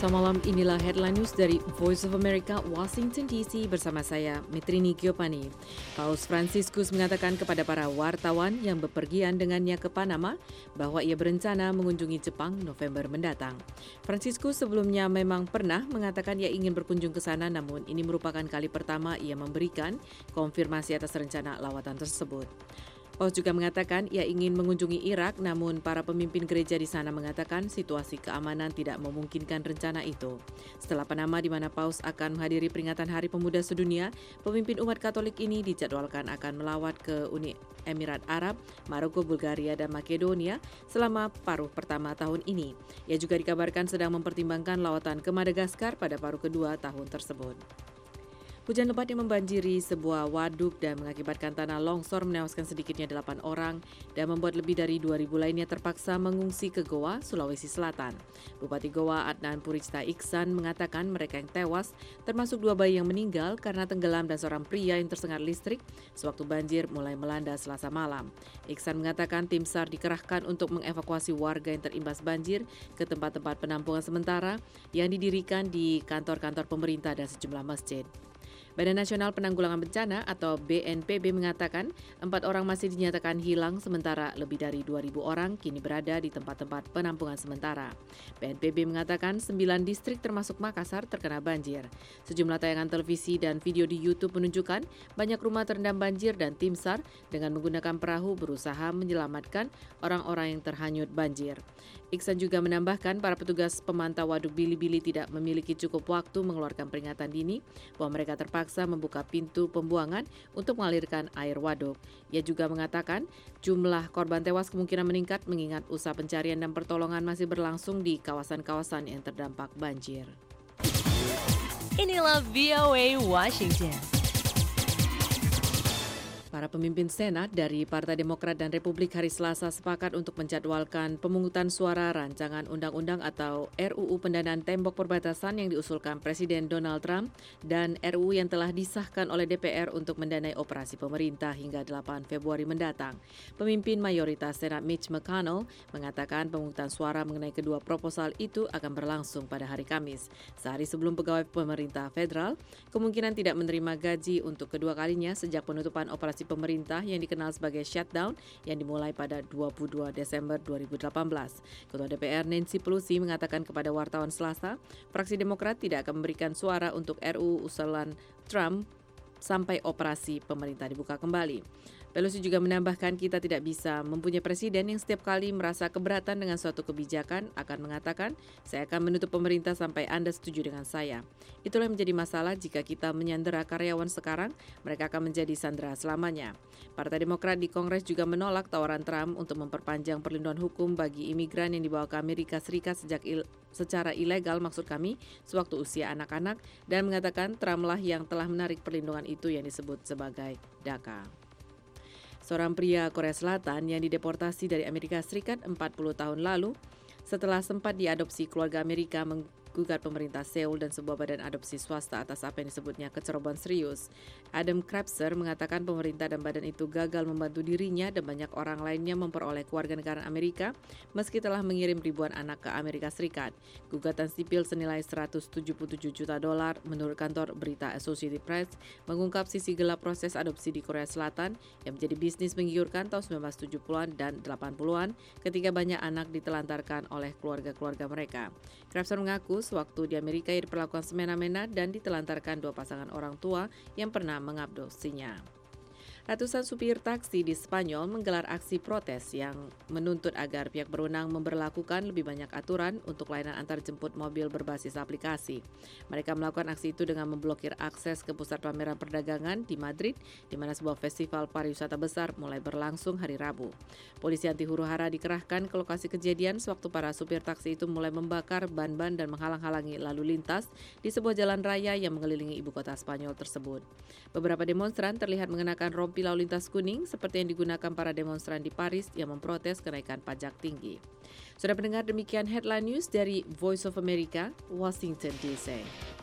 Selasa malam inilah headline news dari Voice of America, Washington DC bersama saya, Mitrini Giopani. Paus Franciscus mengatakan kepada para wartawan yang bepergian dengannya ke Panama bahwa ia berencana mengunjungi Jepang November mendatang. Franciscus sebelumnya memang pernah mengatakan ia ingin berkunjung ke sana, namun ini merupakan kali pertama ia memberikan konfirmasi atas rencana lawatan tersebut. Paus juga mengatakan ia ingin mengunjungi Irak, namun para pemimpin gereja di sana mengatakan situasi keamanan tidak memungkinkan rencana itu. Setelah Panama di mana Paus akan menghadiri peringatan Hari Pemuda Sedunia, pemimpin umat Katolik ini dijadwalkan akan melawat ke Uni Emirat Arab, Maroko, Bulgaria, dan Makedonia selama paruh pertama tahun ini. Ia juga dikabarkan sedang mempertimbangkan lawatan ke Madagaskar pada paruh kedua tahun tersebut. Hujan lebat yang membanjiri sebuah waduk dan mengakibatkan tanah longsor menewaskan sedikitnya 8 orang dan membuat lebih dari 2.000 lainnya terpaksa mengungsi ke Goa, Sulawesi Selatan. Bupati Goa Adnan Puricta Iksan mengatakan mereka yang tewas termasuk 2 bayi yang meninggal karena tenggelam dan seorang pria yang tersengat listrik sewaktu banjir mulai melanda Selasa malam. Iksan mengatakan tim SAR dikerahkan untuk mengevakuasi warga yang terimbas banjir ke tempat-tempat penampungan sementara yang didirikan di kantor-kantor pemerintah dan sejumlah masjid. Badan Nasional Penanggulangan Bencana atau BNPB mengatakan 4 orang masih dinyatakan hilang sementara lebih dari 2.000 orang kini berada di tempat-tempat penampungan sementara. BNPB mengatakan 9 distrik termasuk Makassar terkena banjir. Sejumlah tayangan televisi dan video di YouTube menunjukkan banyak rumah terendam banjir dan tim SAR dengan menggunakan perahu berusaha menyelamatkan orang-orang yang terhanyut banjir. Iksan juga menambahkan para petugas pemantau waduk Bili-Bili tidak memiliki cukup waktu mengeluarkan peringatan dini bahwa mereka terpaksa membuka pintu pembuangan untuk mengalirkan air waduk. Ia juga mengatakan jumlah korban tewas kemungkinan meningkat mengingat usaha pencarian dan pertolongan masih berlangsung di kawasan-kawasan yang terdampak banjir. Inilah VOA Washington. Para pemimpin Senat dari Partai Demokrat dan Republik hari Selasa sepakat untuk menjadwalkan pemungutan suara rancangan undang-undang atau RUU pendanaan tembok perbatasan yang diusulkan Presiden Donald Trump dan RUU yang telah disahkan oleh DPR untuk mendanai operasi pemerintah hingga 8 Februari mendatang. Pemimpin mayoritas Senat Mitch McConnell mengatakan pemungutan suara mengenai kedua proposal itu akan berlangsung pada hari Kamis. Sehari sebelum pegawai pemerintah federal kemungkinan tidak menerima gaji untuk kedua kalinya sejak penutupan operasi pemerintah yang dikenal sebagai shutdown yang dimulai pada 22 Desember 2018. Ketua DPR Nancy Pelosi mengatakan kepada wartawan Selasa, fraksi Demokrat tidak akan memberikan suara untuk RUU usulan Trump sampai operasi pemerintah dibuka kembali. Pelosi juga menambahkan kita tidak bisa mempunyai presiden yang setiap kali merasa keberatan dengan suatu kebijakan akan mengatakan, saya akan menutup pemerintah sampai Anda setuju dengan saya. Itulah yang menjadi masalah jika kita menyandera karyawan sekarang, mereka akan menjadi sandera selamanya. Partai Demokrat di Kongres juga menolak tawaran Trump untuk memperpanjang perlindungan hukum bagi imigran yang dibawa ke Amerika Serikat secara ilegal maksud kami, sewaktu usia anak-anak, dan mengatakan Trump lah yang telah menarik perlindungan itu yang disebut sebagai DACA. Seorang pria Korea Selatan yang dideportasi dari Amerika Serikat 40 tahun lalu setelah sempat diadopsi keluarga Amerika menggugat pemerintah Seoul dan sebuah badan adopsi swasta atas apa yang disebutnya kecerobohan serius. Adam Krebser mengatakan pemerintah dan badan itu gagal membantu dirinya dan banyak orang lainnya memperoleh kewarganegaraan Amerika meski telah mengirim ribuan anak ke Amerika Serikat. Gugatan sipil senilai $177 juta menurut kantor berita Associated Press mengungkap sisi gelap proses adopsi di Korea Selatan yang menjadi bisnis menggiurkan tahun 1970-an dan 80-an ketika banyak anak ditelantarkan oleh keluarga-keluarga mereka. Krebser mengaku sewaktu di Amerika ia diperlakukan semena-mena dan ditelantarkan 2 pasangan orang tua yang pernah mengadopsinya. Ratusan supir taksi di Spanyol menggelar aksi protes yang menuntut agar pihak berwenang memberlakukan lebih banyak aturan untuk layanan antarjemput mobil berbasis aplikasi. Mereka melakukan aksi itu dengan memblokir akses ke pusat pameran perdagangan di Madrid, di mana sebuah festival pariwisata besar mulai berlangsung hari Rabu. Polisi anti huru-hara dikerahkan ke lokasi kejadian sewaktu para supir taksi itu mulai membakar ban-ban dan menghalang-halangi lalu lintas di sebuah jalan raya yang mengelilingi ibu kota Spanyol tersebut. Beberapa demonstran terlihat mengenakan rompi lalu lintas kuning seperti yang digunakan para demonstran di Paris yang memprotes kenaikan pajak tinggi. Sudah pendengar, demikian headline news dari Voice of America, Washington DC.